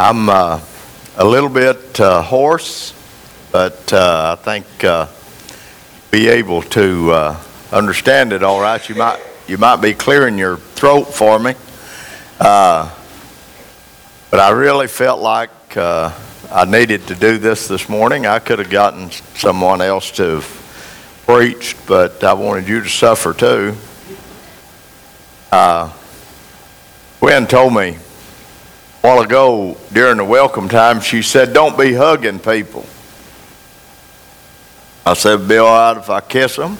I'm a little bit hoarse, but I think be able to understand it all right. You might be clearing your throat for me, but I really felt like I needed to do this morning. I could have gotten someone else to have preached, but I wanted you to suffer too. Gwen told me a while ago during the welcome time, she said, "Don't be hugging people." I said, "Be all right if I kiss them?"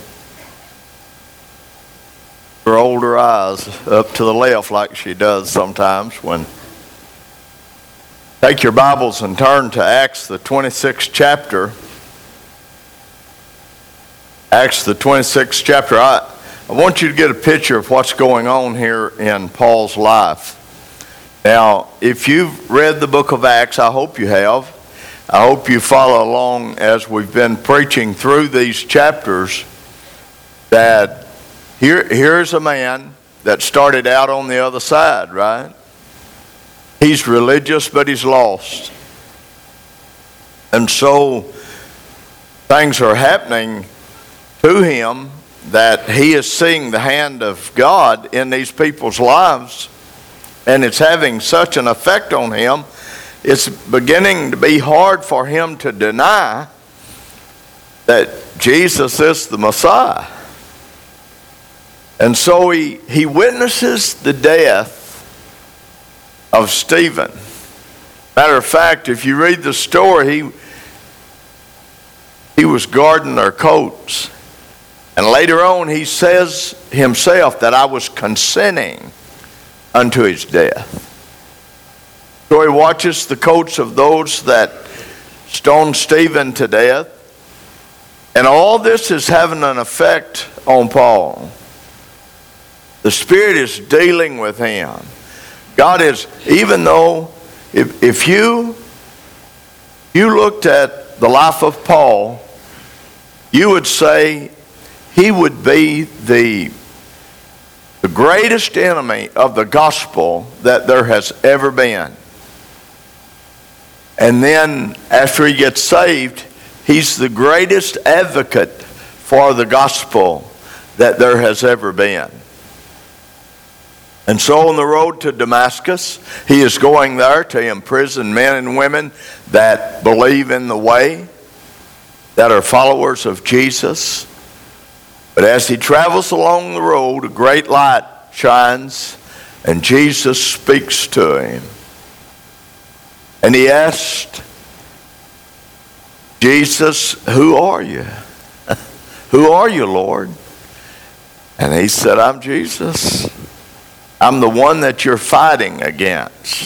Rolled her eyes up to the left like she does sometimes when. Take your Bibles and turn to Acts the 26th chapter. Acts the 26th chapter. I want you to get a picture of what's going on here in Paul's life. Now, if you've read the book of Acts, I hope you have. I hope you follow along as we've been preaching through these chapters, that here's a man that started out on the other side, right? He's religious, but he's lost. And so things are happening to him that he is seeing the hand of God in these people's lives, and it's having such an effect on him, it's beginning to be hard for him to deny that Jesus is the Messiah. And so he witnesses the death of Stephen. Matter of fact, if you read the story, he was guarding their coats. And later on he says himself that I was consenting unto his death. So he watches the coats of those that stoned Stephen to death. And all this is having an effect on Paul. The Spirit is dealing with him. God is, even though if you looked at the life of Paul, you would say he would be the greatest enemy of the gospel that there has ever been. And then after he gets saved, he's the greatest advocate for the gospel that there has ever been. And so on the road to Damascus, he is going there to imprison men and women that believe in the way, that are followers of Jesus. But as he travels along the road, a great light shines, and Jesus speaks to him. And he asked, "Jesus, who are you? Who are you, Lord?" And he said, "I'm Jesus. I'm the one that you're fighting against."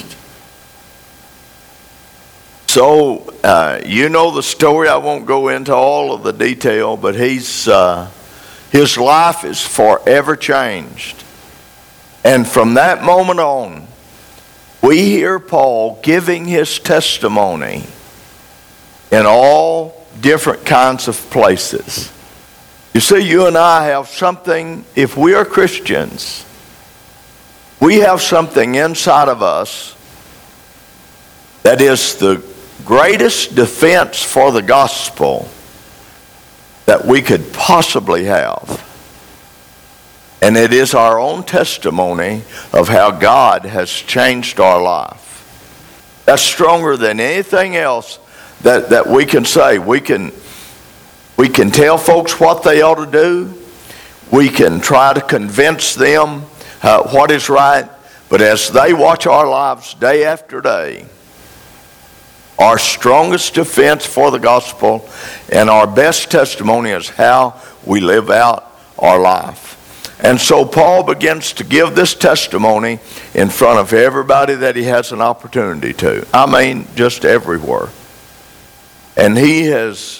So, you know the story. I won't go into all of the detail, but his life is forever changed. And from that moment on, we hear Paul giving his testimony in all different kinds of places. You see, you and I have something, if we are Christians, we have something inside of us that is the greatest defense for the gospel that we could possibly have. And it is our own testimony of how God has changed our life. That's stronger than anything else that we can say. We can tell folks what they ought to do. We can try to convince them what is right. But as they watch our lives day after day, our strongest defense for the gospel and our best testimony is how we live out our life. And so Paul begins to give this testimony in front of everybody that he has an opportunity to. I mean, just everywhere. And he is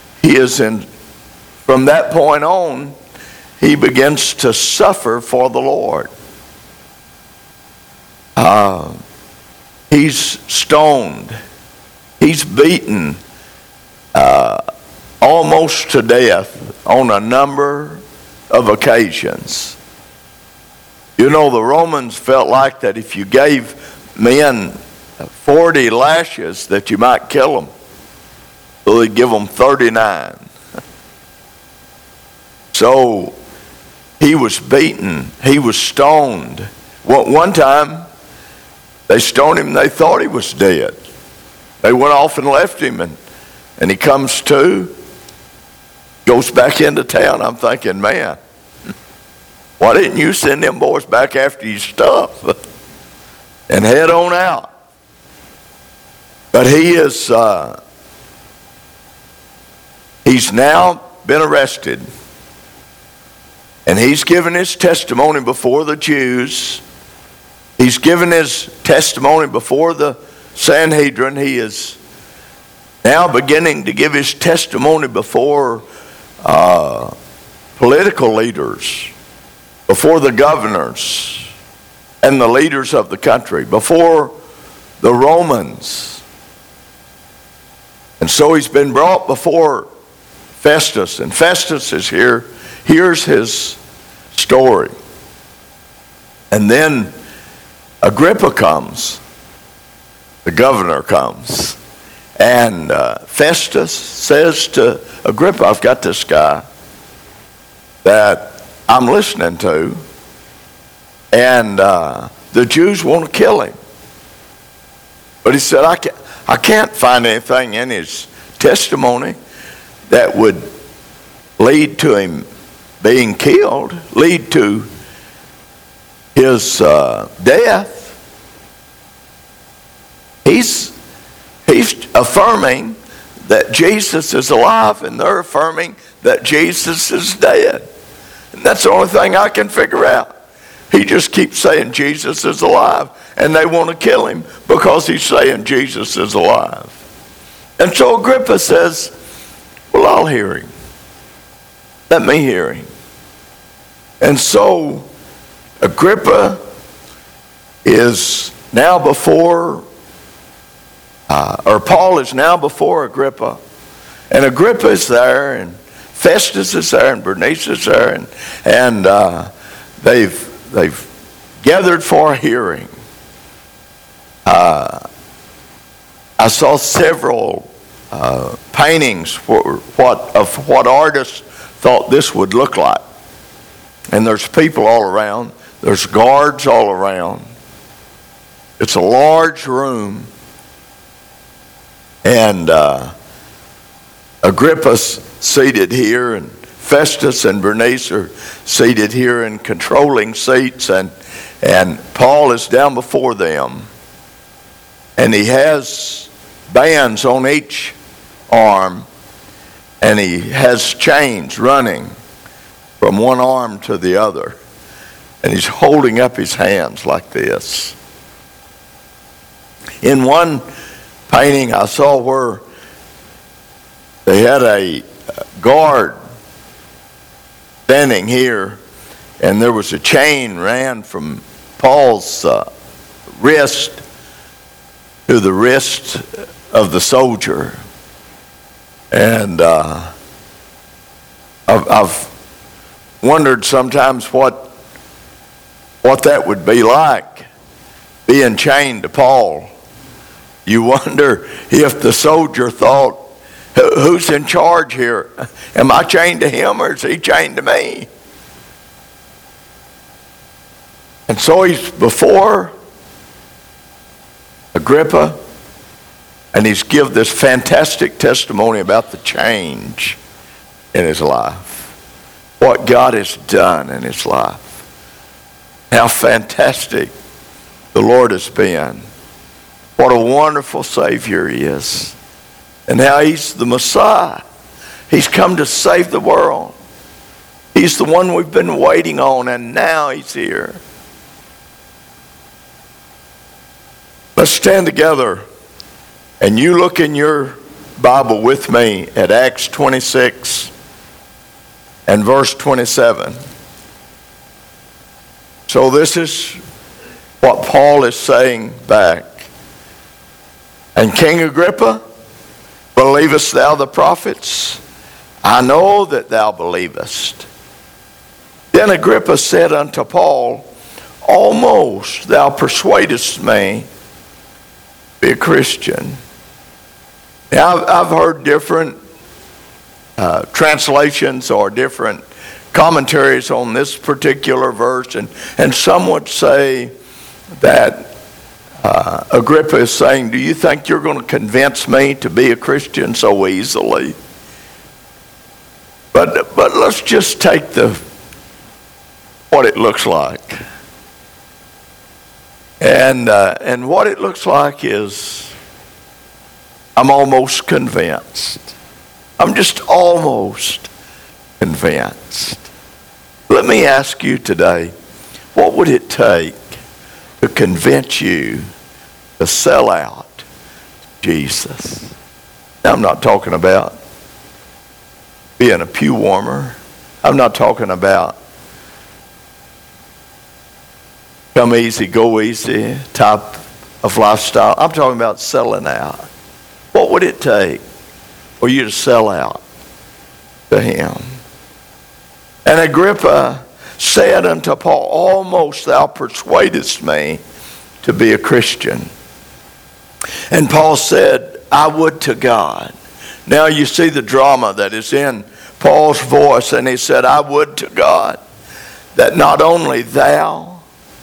from that point on, he begins to suffer for the Lord. He's stoned. He's beaten almost to death on a number of occasions. You know, the Romans felt like that if you gave men 40 lashes that you might kill them. So they'd give them 39. So he was beaten. He was stoned. One time, they stoned him and they thought he was dead. They went off and left him, and he comes to, goes back into town. I'm thinking, man, why didn't you send them boys back after your stuff and head on out? But he's now been arrested, and he's given his testimony before the Jews. He's given his testimony before the Sanhedrin. He is now beginning to give his testimony before political leaders, before the governors and the leaders of the country, before the Romans. And so he's been brought before Festus, and Festus is here. Here's his story. And then Agrippa comes. The governor comes. And Festus says to Agrippa, I've got this guy that I'm listening to, and the Jews want to kill him. But he said, I can't find anything in his testimony that would lead to him being killed, lead to his death. He's affirming that Jesus is alive, and they're affirming that Jesus is dead. And that's the only thing I can figure out. He just keeps saying Jesus is alive, and they want to kill him because he's saying Jesus is alive. And so Agrippa says, well, I'll hear him. Let me hear him. And so Agrippa is now before, or Paul is now before Agrippa. And Agrippa is there, and Festus is there, and Bernice is there, and they've gathered for a hearing. I saw several paintings of what artists thought this would look like. And there's people all around. There's guards all around. It's a large room. And Agrippa's seated here, and Festus and Bernice are seated here in controlling seats, and Paul is down before them. And he has bands on each arm, and he has chains running from one arm to the other. And he's holding up his hands like this. In one painting I saw where they had a guard standing here, and there was a chain ran from Paul's wrist to the wrist of the soldier. And I've wondered sometimes what that would be like, being chained to Paul. You wonder if the soldier thought, who's in charge here? Am I chained to him, or is he chained to me? And so he's before Agrippa, and he's given this fantastic testimony about the change in his life, what God has done in his life, how fantastic the Lord has been, what a wonderful Savior he is, and how he's the Messiah. He's come to save the world. He's the one we've been waiting on, and now he's here. Let's stand together, and you look in your Bible with me at Acts 26 and verse 27. So this is what Paul is saying back. And King Agrippa, believest thou the prophets? I know that thou believest. Then Agrippa said unto Paul, almost thou persuadest me, be a Christian. Now, I've heard different translations or different commentaries on this particular verse, and some would say that Agrippa is saying, do you think you're going to convince me to be a Christian so easily? But let's just take what it looks like. And what it looks like is I'm almost convinced. I'm just almost convinced. Let me ask you today, what would it take to convince you to sell out Jesus? Now, I'm not talking about being a pew warmer. I'm not talking about come easy, go easy type of lifestyle. I'm talking about selling out. What would it take for you to sell out to him? And Agrippa said unto Paul, almost thou persuadest me to be a Christian. And Paul said, I would to God. Now you see the drama that is in Paul's voice, and he said, I would to God that not only thou.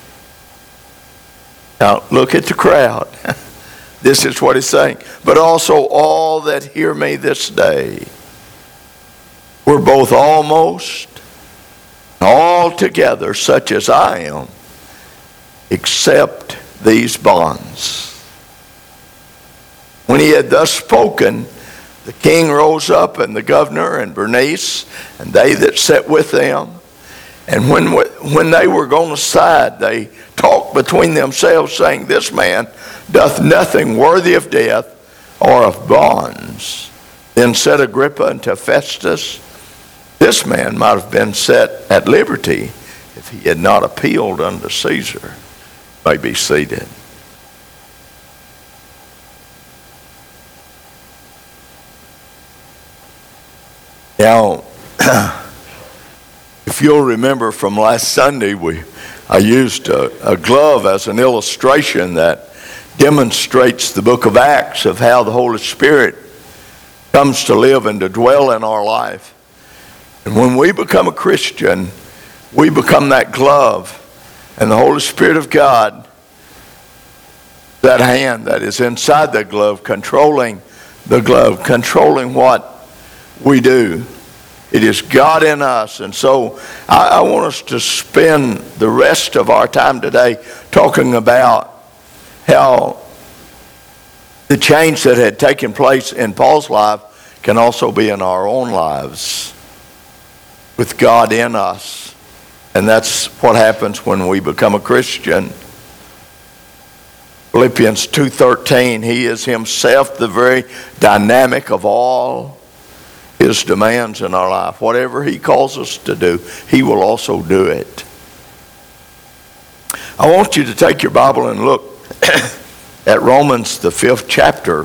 Now look at the crowd. This is what he's saying. But also all that hear me this day were both almost altogether such as I am, except these bonds. When he had thus spoken, the king rose up, and the governor, and Bernice, and they that sat with them. And when they were gone aside, they talked between themselves, saying, this man doth nothing worthy of death or of bonds. Then said Agrippa unto Festus, this man might have been set at liberty if he had not appealed unto Caesar. May be seated. Now, if you'll remember from last Sunday, I used a glove as an illustration that demonstrates the book of Acts of how the Holy Spirit comes to live and to dwell in our life. And when we become a Christian, we become that glove, and the Holy Spirit of God, that hand that is inside the glove, controlling the glove, controlling what we do. It is God in us. And so I want us to spend the rest of our time today talking about how the change that had taken place in Paul's life can also be in our own lives with God in us. And that's what happens when we become a Christian. Philippians 2:13, he is himself the very dynamic of all his demands in our life. Whatever he calls us to do, he will also do it. I want you to take your Bible and look at Romans, the 5th chapter,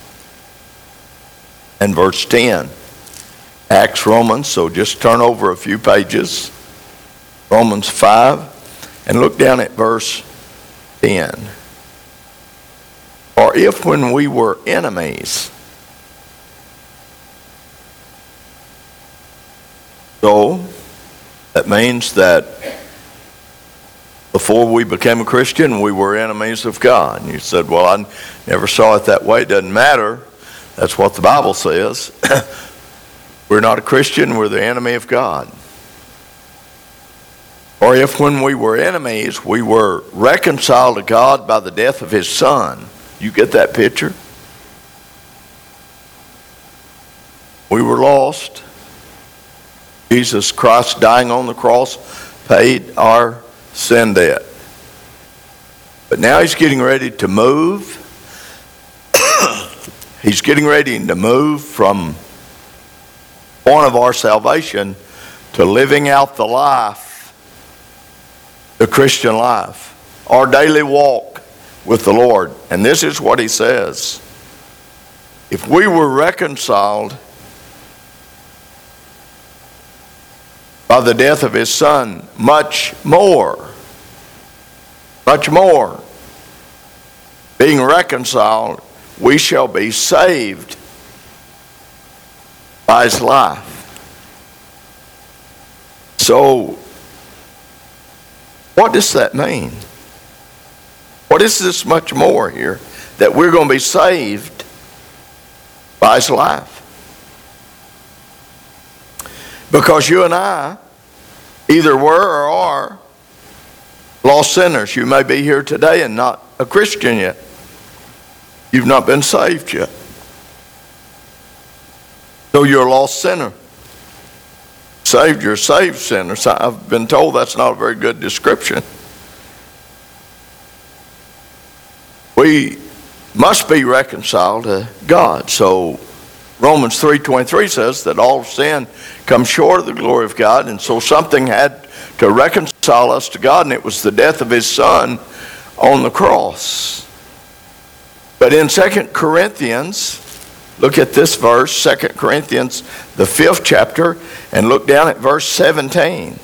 and verse 10. Acts, Romans, so just turn over a few pages. Romans 5, and look down at verse 10. Or if when we were enemies. So, that means that before we became a Christian, we were enemies of God. And you said, well, I never saw it that way. It doesn't matter. That's what the Bible says. We're not a Christian, we're the enemy of God. Or if when we were enemies, we were reconciled to God by the death of his Son. You get that picture? We were lost. Jesus Christ dying on the cross paid our sin debt. But now he's getting ready to move. He's getting ready to move from point of our salvation to living out the life, the Christian life, our daily walk with the Lord. And this is what he says. If we were reconciled by the death of his Son, much more being reconciled, we shall be saved by his life. So, what does that mean? What is this much more here? That we're going to be saved by his life. Because you and I either were or are lost sinners. You may be here today and not a Christian yet. You've not been saved yet. So you're a lost sinner. Saved, you're a saved sinner. So I've been told that's not a very good description. We must be reconciled to God. So Romans 3:23 says that all sin comes short of the glory of God, and so something had to reconcile us to God, and it was the death of his Son on the cross. But in 2 Corinthians, look at this verse, 2 Corinthians, the 5th chapter, and look down at verse 17.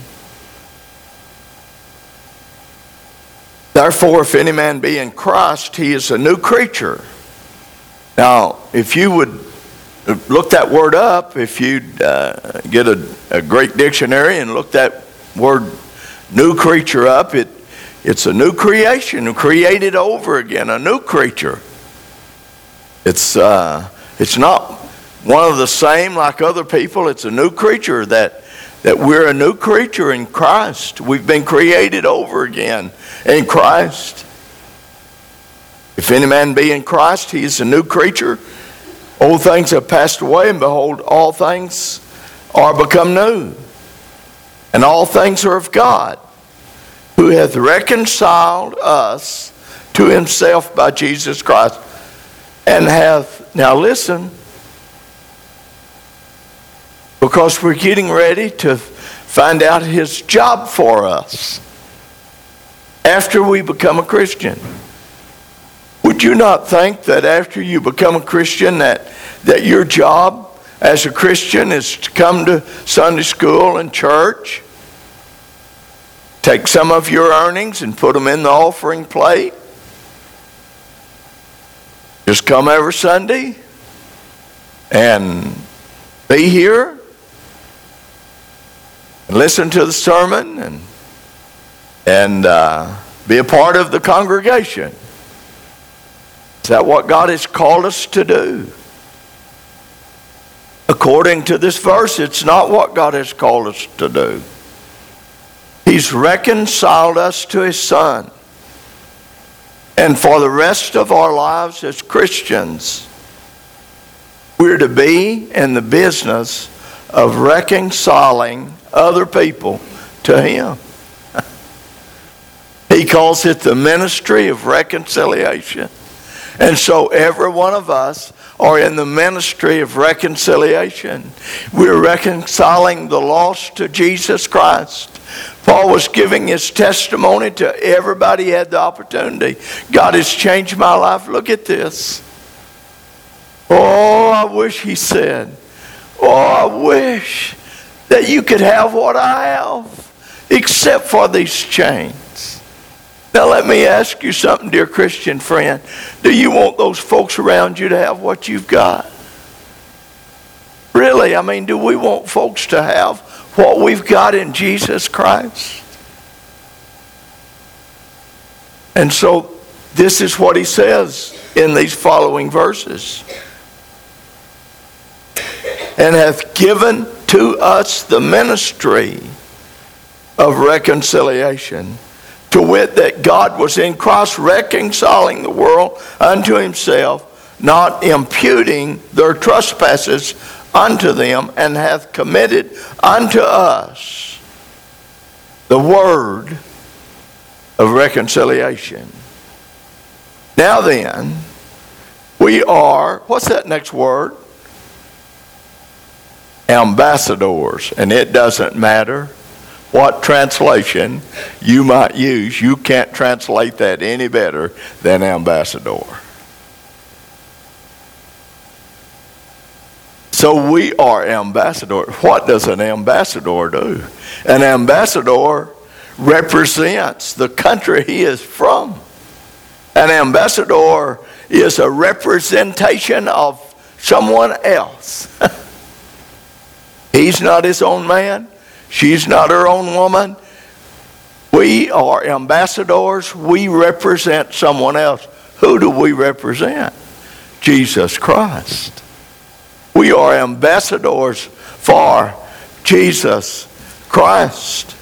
Therefore, if any man be in Christ, he is a new creature. Now, if you would look that word up, if you'd get a great dictionary and look that word new creature up, it's a new creation, created over again, a new creature. It's not one of the same like other people. It's a new creature, that we're a new creature in Christ. We've been created over again in Christ. If any man be in Christ, he is a new creature. Old things have passed away, and behold, all things are become new. And all things are of God, who hath reconciled us to himself by Jesus Christ, and hath, now listen, because we're getting ready to find out his job for us after we become a Christian. Would you not think that after you become a Christian that your job as a Christian is to come to Sunday school and church, take some of your earnings and put them in the offering plate, just come every Sunday and be here and listen to the sermon and be a part of the congregation? Is that what God has called us to do? According to this verse, it's not what God has called us to do. He's reconciled us to his Son. And for the rest of our lives as Christians, we're to be in the business of reconciling other people to him. He calls it the ministry of reconciliation. And so every one of us are in the ministry of reconciliation. We're reconciling the lost to Jesus Christ. Paul was giving his testimony to everybody who had the opportunity. God has changed my life. Look at this. Oh, I wish, he said, oh, I wish that you could have what I have, except for these chains. Now let me ask you something, dear Christian friend. Do you want those folks around you to have what you've got? Really, I mean, do we want folks to have what we've got in Jesus Christ? And so this is what he says in these following verses. And hath given to us the ministry of reconciliation, to wit, that God was in Christ reconciling the world unto himself, not imputing their trespasses unto them, and hath committed unto us the word of reconciliation. Now then, we are, what's that next word? Ambassadors. And it doesn't matter what translation you might use. You can't translate that any better than ambassador. So we are ambassadors. What does an ambassador do? An ambassador represents the country he is from. An ambassador is a representation of someone else. He's not his own man. She's not her own woman. We are ambassadors. We represent someone else. Who do we represent? Jesus Christ. We are ambassadors for Jesus Christ.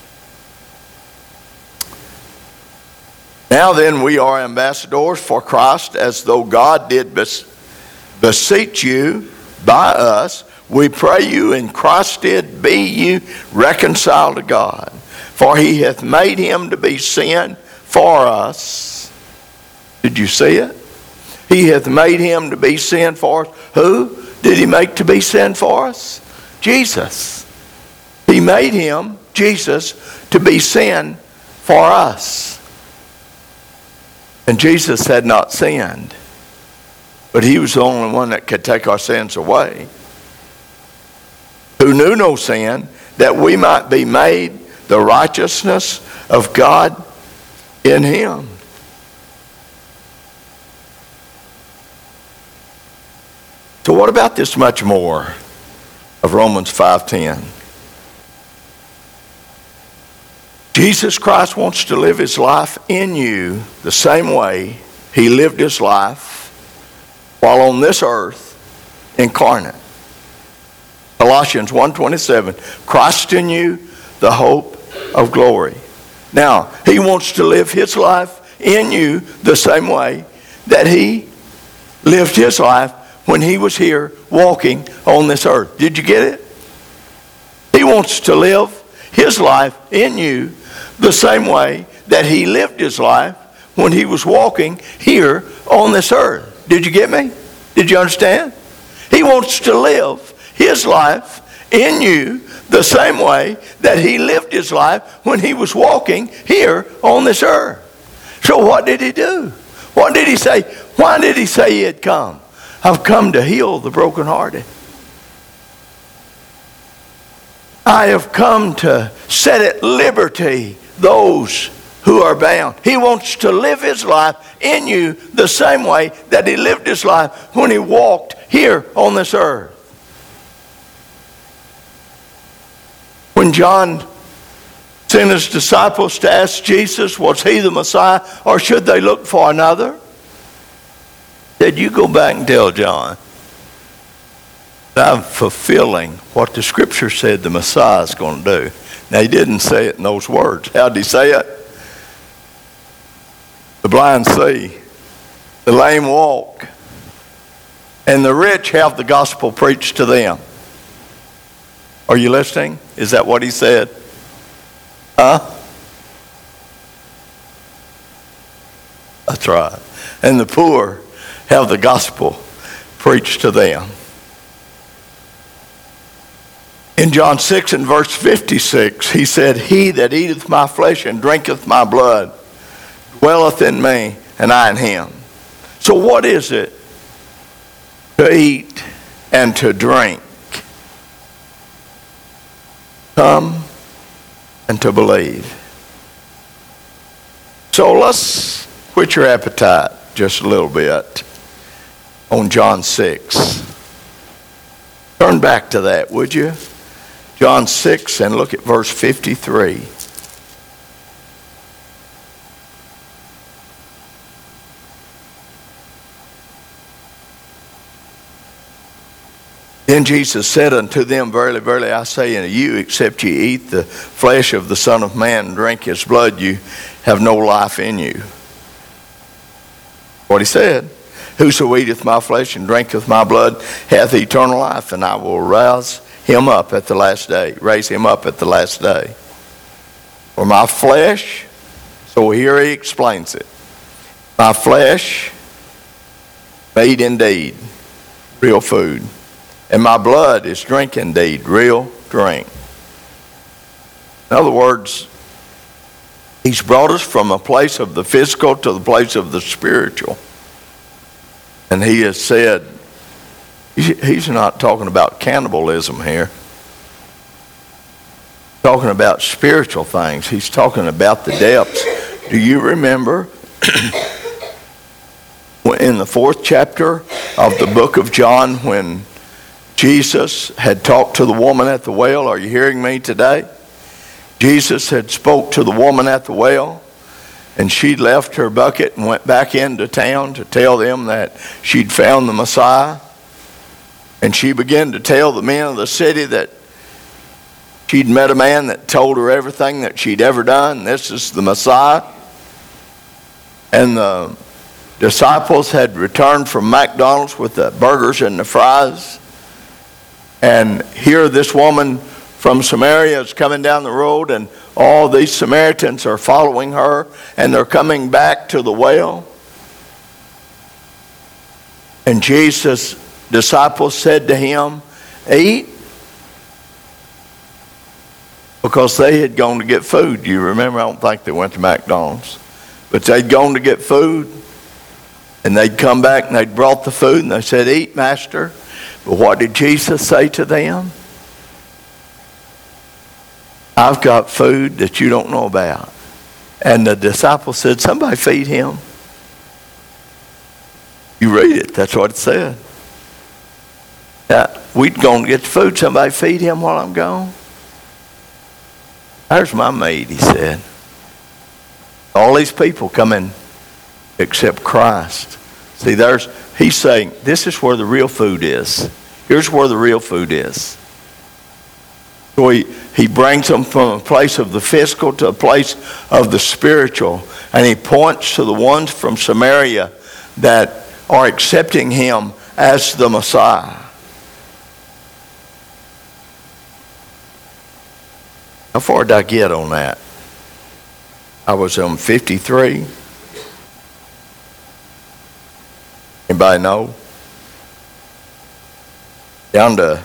Now then, we are ambassadors for Christ, as though God did beseech you by us. We pray you in Christ did be you reconciled to God. For he hath made him to be sin for us. Did you see it? He hath made him to be sin for us. Who did he make to be sin for us? Jesus. He made him, Jesus, to be sin for us. And Jesus had not sinned, but he was the only one that could take our sins away. Who knew no sin, that we might be made the righteousness of God in him. So what about this much more of Romans 5:10? Jesus Christ wants to live his life in you the same way he lived his life while on this earth incarnate. Colossians 1:27, Christ in you, the hope of glory. Now, he wants to live his life in you the same way that he lived his life when he was here walking on this earth. Did you get it? He wants to live his life in you the same way that he lived his life when he was walking here on this earth. Did you get me? Did you understand? He wants to live his life in you the same way that he lived his life when he was walking here on this earth. So what did he do? What did he say? Why did he say he had come? I've come to heal the brokenhearted. I have come to set at liberty those who are bound. He wants to live his life in you the same way that he lived his life when he walked here on this earth. When John sent his disciples to ask Jesus, was he the Messiah or should they look for another? He said, you go back and tell John that I'm fulfilling what the scripture said the Messiah is going to do. Now, he didn't say it in those words. How did he say it? The blind see, the lame walk, and the rich have the gospel preached to them. Are you listening? Is that what he said? Huh? That's right. And the poor have the gospel preached to them. In John 6 and verse 56, he said, he that eateth my flesh and drinketh my blood dwelleth in me, and I in him. So what is it to eat and to drink? Come and to believe. So let's whet your appetite just a little bit on John 6. Turn back to that, would you? John 6 and look at verse 53. Then Jesus said unto them, verily, verily, I say unto you, except ye eat the flesh of the Son of Man and drink his blood, you have no life in you. What he said, whoso eateth my flesh and drinketh my blood hath eternal life, and I will raise him up at the last day. For my flesh, so here he explains it. My flesh, meat indeed, real food. And my blood is drink indeed, real drink. In other words, he's brought us from a place of the physical to the place of the spiritual. And he has said, he's not talking about cannibalism here. He's talking about spiritual things. He's talking about the depths. Do you remember in the 4th chapter of the book of John, when Jesus had talked to the woman at the well. Are you hearing me today? Jesus had spoke to the woman at the well, and she left her bucket and went back into town to tell them that she'd found the Messiah. And she began to tell the men of the city that she'd met a man that told her everything that she'd ever done. This is the Messiah. And the disciples had returned from McDonald's with the burgers and the fries. And here this woman from Samaria is coming down the road, and all these Samaritans are following her, and they're coming back to the well. And Jesus' disciples said to him, "Eat," because they had gone to get food. You remember, I don't think they went to McDonald's, but they'd gone to get food, and they'd come back and they'd brought the food, and they said, "Eat, Master." But what did Jesus say to them? "I've got food that you don't know about." And the disciples said, "Somebody feed him." You read it, that's what it said. We'd gone to get the food, somebody feed him while I'm gone. "There's my meat," he said. All these people come and accept Christ. See, he's saying, this is where the real food is. Here's where the real food is. So he brings them from a place of the physical to a place of the spiritual. And he points to the ones from Samaria that are accepting him as the Messiah. How far did I get on that? I was on 53. Anybody know? Down to,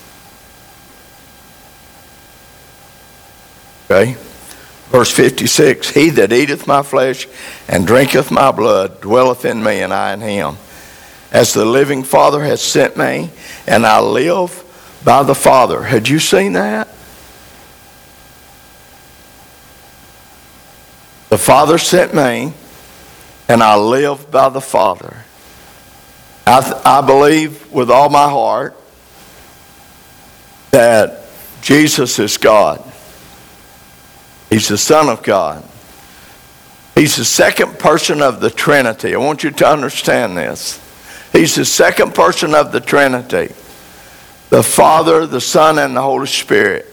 okay, verse 56. "He that eateth my flesh and drinketh my blood dwelleth in me, and I in him. As the living Father has sent me, and I live by the Father." Had you seen that? The Father sent me, and I live by the Father. I believe with all my heart that Jesus is God. He's the Son of God. He's the second person of the Trinity. I want you to understand this. He's the second person of the Trinity. The Father, the Son, and the Holy Spirit.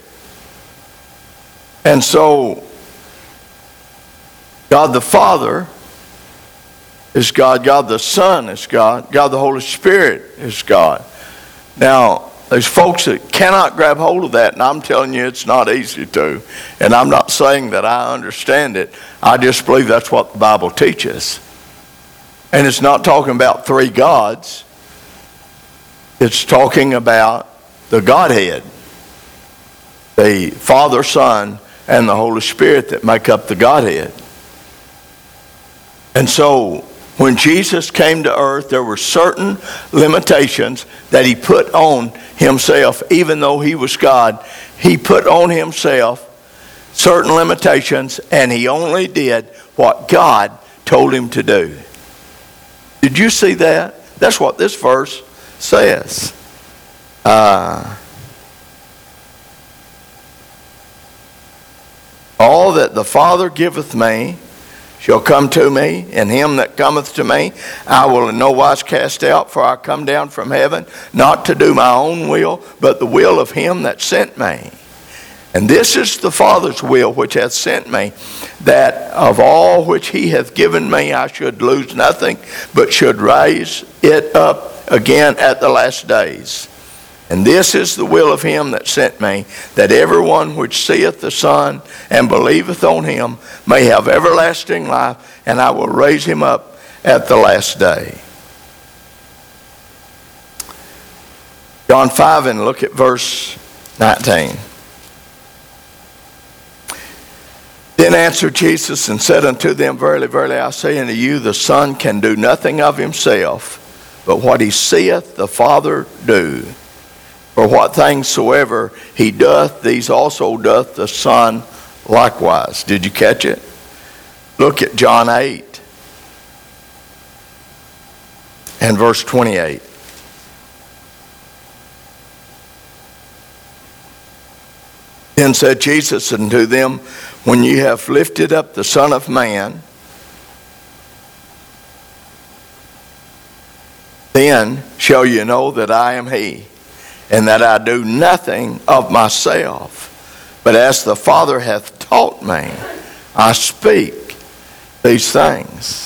And so, God the Father is God. God the Son is God. God the Holy Spirit is God. Now, there's folks that cannot grab hold of that, and I'm telling you it's not easy to. And I'm not saying that I understand it. I just believe that's what the Bible teaches. And it's not talking about three gods. It's talking about the Godhead. The Father, Son, and the Holy Spirit that make up the Godhead. And so, when Jesus came to earth, there were certain limitations that he put on himself. Even though he was God, he put on himself certain limitations, and he only did what God told him to do. Did you see that? That's what this verse says. All that the Father giveth me shall come to me, and him that cometh to me I will in no wise cast out, for I come down from heaven, not to do my own will, but the will of him that sent me. And this is the Father's will which hath sent me, that of all which he hath given me I should lose nothing, but should raise it up again at the last days. And this is the will of him that sent me, that everyone which seeth the Son and believeth on him may have everlasting life, and I will raise him up at the last day. John 5, and look at verse 19. Then answered Jesus and said unto them, Verily, verily, I say unto you, the Son can do nothing of himself, but what he seeth the Father do. For what things soever he doth, these also doth the Son likewise. Did you catch it? Look at John 8. and verse 28. Then said Jesus unto them, when ye have lifted up the Son of Man, then shall you know that I am he, and that I do nothing of myself, but as the Father hath taught me, I speak these things.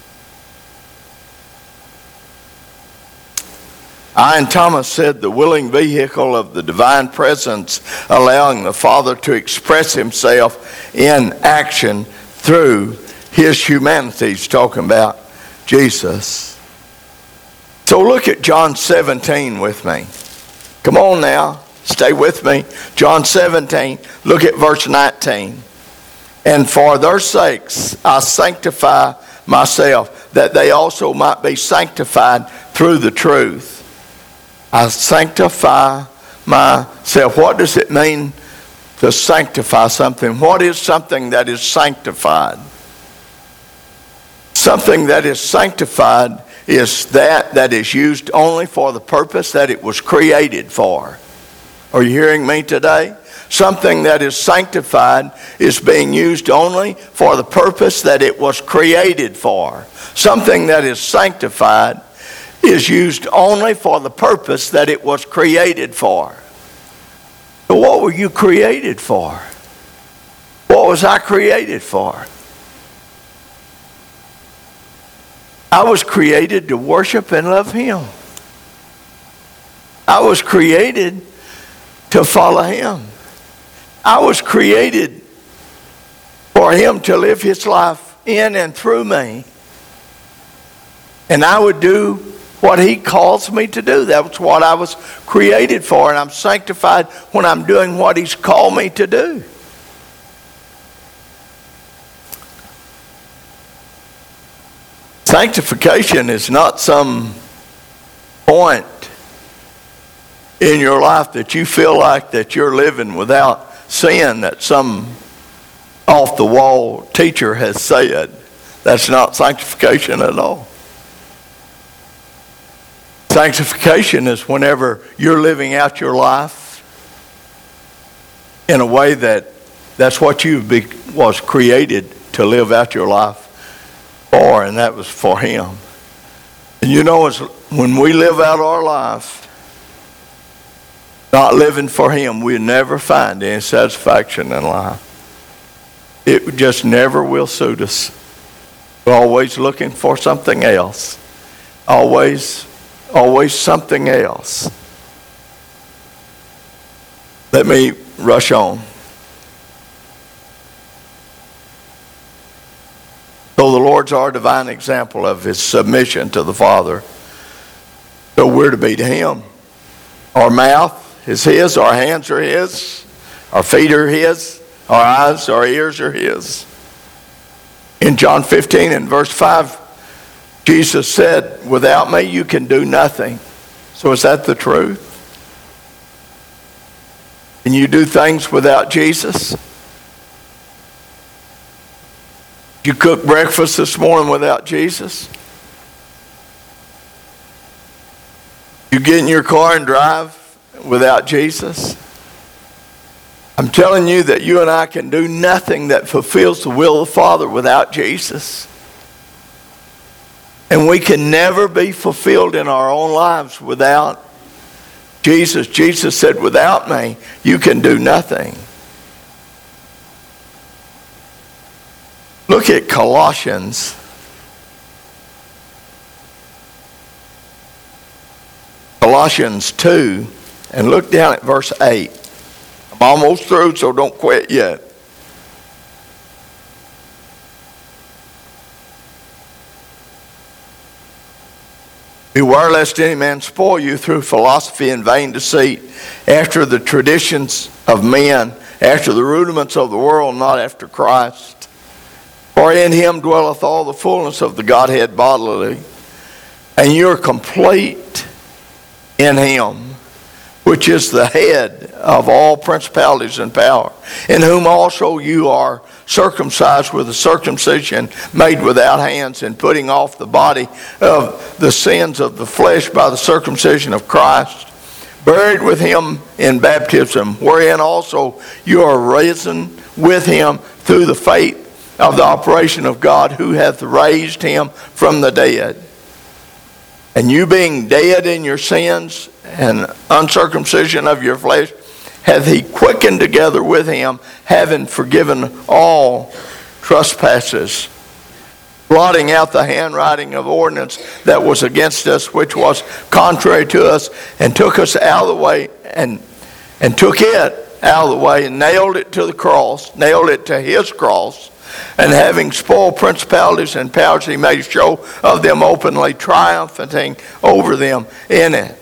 I and Thomas said the willing vehicle of the divine presence, allowing the Father to express himself in action through his humanity. He's talking about Jesus. So look at John 17 with me. Come on now, stay with me. John 17, look at verse 19. And for their sakes I sanctify myself, that they also might be sanctified through the truth. I sanctify myself. What does it mean to sanctify something? What is something that is sanctified? Something that is sanctified is that is used only for the purpose that it was created for. Are you hearing me today? Something that is sanctified is being used only for the purpose that it was created for. Something that is sanctified is used only for the purpose that it was created for. So what were you created for? What was I created for? I was created to worship and love him. I was created to follow him. I was created for him to live his life in and through me. And I would do what he calls me to do. That's what I was created for. And I'm sanctified when I'm doing what he's called me to do. Sanctification is not some point in your life that you feel like that you're living without sin, that some off-the-wall teacher has said. That's not sanctification at all. Sanctification is whenever you're living out your life in a way that's what you was created to live out your life for, and that was for him. And you know, when we live out our life not living for him, we never find any satisfaction in life. It just never will suit us. We're always looking for something else. Always something else. Let me rush on. So the Lord's our divine example of his submission to the Father. So we're to be to him. Our mouth is his, our hands are his, our feet are his, our eyes, our ears are his. In John 15 and verse 5, Jesus said, without me you can do nothing. So is that the truth? Can you do things without Jesus? You cook breakfast this morning without Jesus? You get in your car and drive without Jesus? I'm telling you that you and I can do nothing that fulfills the will of the Father without Jesus. And we can never be fulfilled in our own lives without Jesus. Jesus said, without me, you can do nothing. Look at Colossians. Colossians 2, and look down at verse 8. I'm almost through, so don't quit yet. Beware lest any man spoil you through philosophy and vain deceit, after the traditions of men, after the rudiments of the world, not after Christ. For in him dwelleth all the fullness of the Godhead bodily, and you're complete in him, which is the head of all principalities and power, in whom also you are circumcised with a circumcision made without hands, and putting off the body of the sins of the flesh by the circumcision of Christ, buried with him in baptism, wherein also you are risen with him through the faith of the operation of God, who hath raised him from the dead. And you being dead in your sins and uncircumcision of your flesh, hath he quickened together with him, having forgiven all trespasses, blotting out the handwriting of ordinance that was against us, which was contrary to us, and took us out of the way, and took it out of the way, and nailed it to the cross, nailed it to his cross. And having spoiled principalities and powers, he made show of them openly, triumphing over them in it.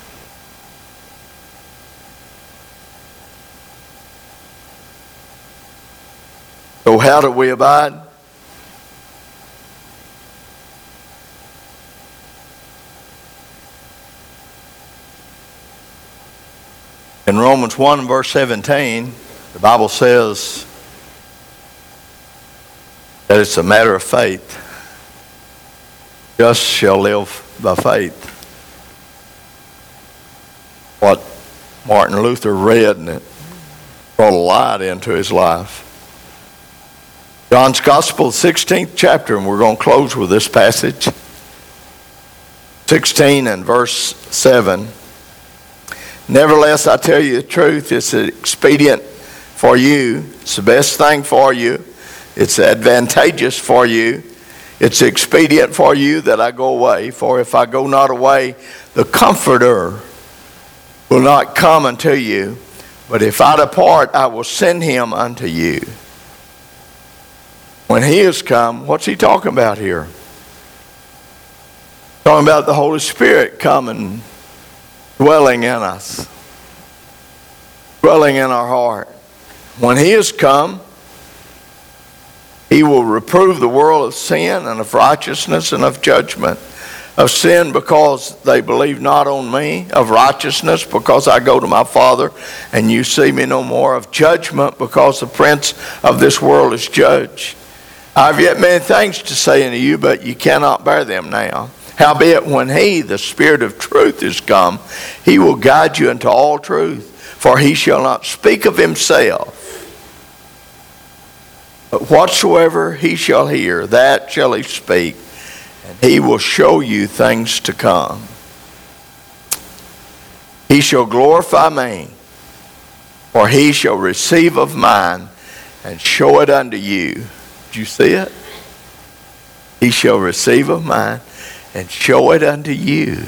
So how do we abide? In Romans 1 verse 17, the Bible says that it's a matter of faith. Just shall live by faith. What Martin Luther read, and it brought a light into his life. John's Gospel, 16th chapter, and we're going to close with this passage. 16 and verse 7. Nevertheless, I tell you the truth, it's expedient for you. It's the best thing for you. It's advantageous for you. It's expedient for you that I go away. For if I go not away, the Comforter will not come unto you. But if I depart, I will send him unto you. When he is come, what's he talking about here? Talking about the Holy Spirit coming, dwelling in us, dwelling in our heart. When he is come, he will reprove the world of sin and of righteousness and of judgment. Of sin, because they believe not on me. Of righteousness, because I go to my Father and you see me no more. Of judgment, because the prince of this world is judged. I have yet many things to say unto you, but you cannot bear them now. Howbeit, when he, the Spirit of truth, is come, he will guide you into all truth. For he shall not speak of himself, but whatsoever he shall hear, that shall he speak, and he will show you things to come. He shall glorify me, for he shall receive of mine, and show it unto you. Did you see it? He shall receive of mine, and show it unto you.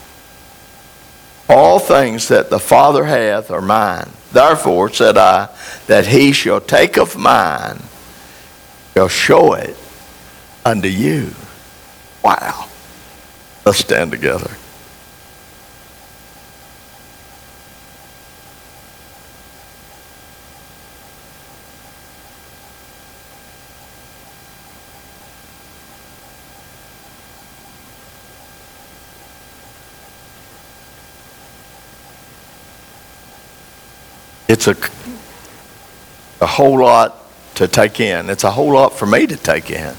All things that the Father hath are mine. Therefore said I, that he shall take of mine, shall show it unto you. Wow. Let's stand together. It's a whole lot to take in. It's a whole lot for me to take in.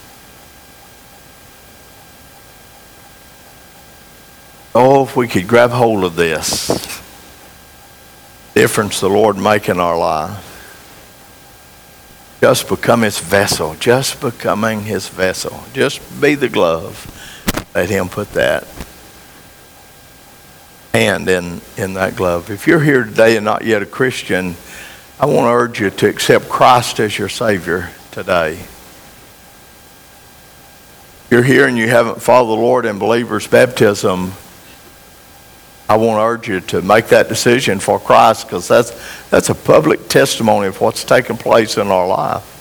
Oh, if we could grab hold of this difference the Lord make in our life. Just become his vessel. Just becoming his vessel. Just be the glove. Let him put that hand in that glove. If you're here today and not yet a Christian, I want to urge you to accept Christ as your Savior today. If you're here and you haven't followed the Lord in believer's baptism, I want to urge you to make that decision for Christ, because that's a public testimony of what's taken place in our life.